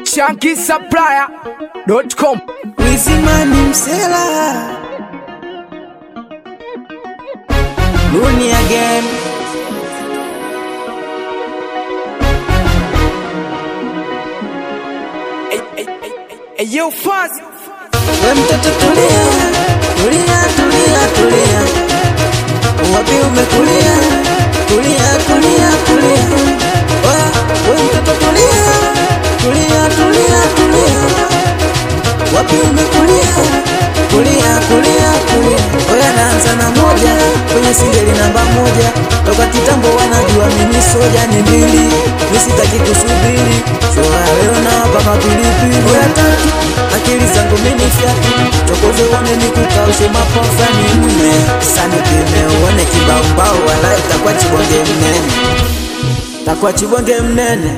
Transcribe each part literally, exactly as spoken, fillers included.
Chunky Supplier dot com. Wizimani Msela Looney again. Hey, hey, hey, hey, yo, Fuzz. We mtoto tulia, tulia, tulia, tulia. Wapi umekulia, tulia, tulia, tulia. Oya, we mtoto tulia, tulia, tulia, tulia. Wapi umekulia, kulia, kulia, kulia. Oya naanza na moja, kwenye singeli namba moja. Toka kitambo wanajua mimi soja ni mbili. Mimi sitaki kusubiri, shoa leo na paka pilipili. Oya tatu, akili zangu mimi fyatu. Chokoze uone nikukaushe mapofa ni mume. Sani pime uone kibao mbao wala itakuwa chibonge mnene. Takuwa chibonge mnene.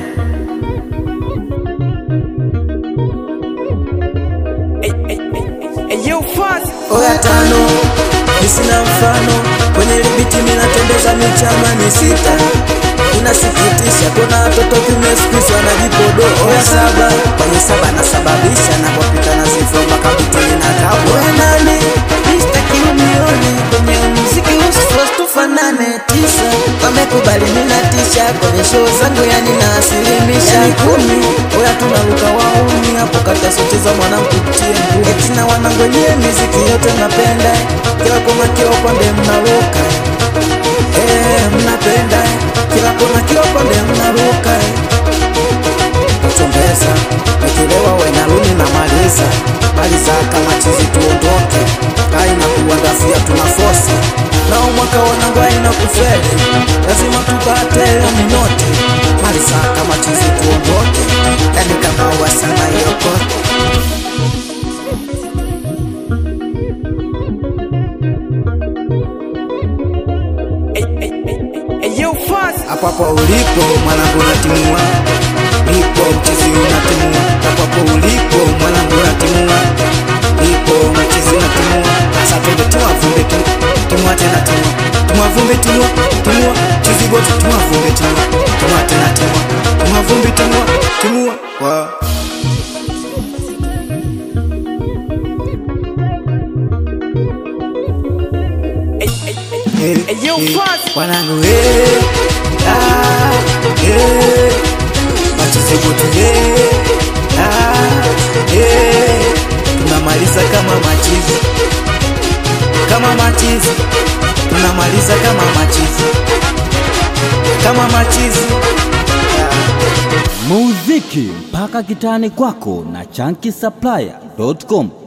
Oya tano, nisina mfano. Kwenye libiti minatembeza michama ni sita. Inasikitisha, kuna watoto kumesikuiswa na jipodo. Oya saba, kwenye saba nasababisha. Na kwa pita na sifo mpaka bitini na kabu. Oya nane, nistaki umioni. Kwenye muziki usifos tufanane. Tisa, wamekubali minatisha. Kwenye show zangu yani naasilimisha. Yani kumi, oya tunaruka waumi. Hapo kata sote za mwana mkutie mkuu. Etina wanangu nye miziki yote napenda. Kila koma kila pande mnaruka. Eh, mnapenda. Kila kona kila pande mnaruka. Kuchombeza nikilewa wena luni na maliza. Maliza kama chizi tuondoke. Haina kuwandafia tunafosi. Na umwaka wanangu haina kufeli. Lazima tupate minoti. Maliza kama chizi tuondoke. Yani kama wasana yokote. Hapo hapo ulipo mwanangu unatimua. Nipo mchizi unatimua. Hapo hapo ulipo mwanangu unatimua. Nipo mchizi unatimua. Asa twende tumwa vumbi tu. Tumwa tena tumwa. Tumwa vumbi tumwa. Tumwa chizi bote tumwa vumbi tumwa. Tumwa tena tumwa. Tumwa vumbi tumwa. Tumwa. Wow. Hey, hey, yo, Fuzz. Wanangu hey, ah, hey. Machizi bote hey, ah, hey. Tunamaliza kama machizi. Kama machizi. Tunamaliza kama machizi. Kama machizi. Muziki mpaka kitani kwako na Chunky Supplier dot com.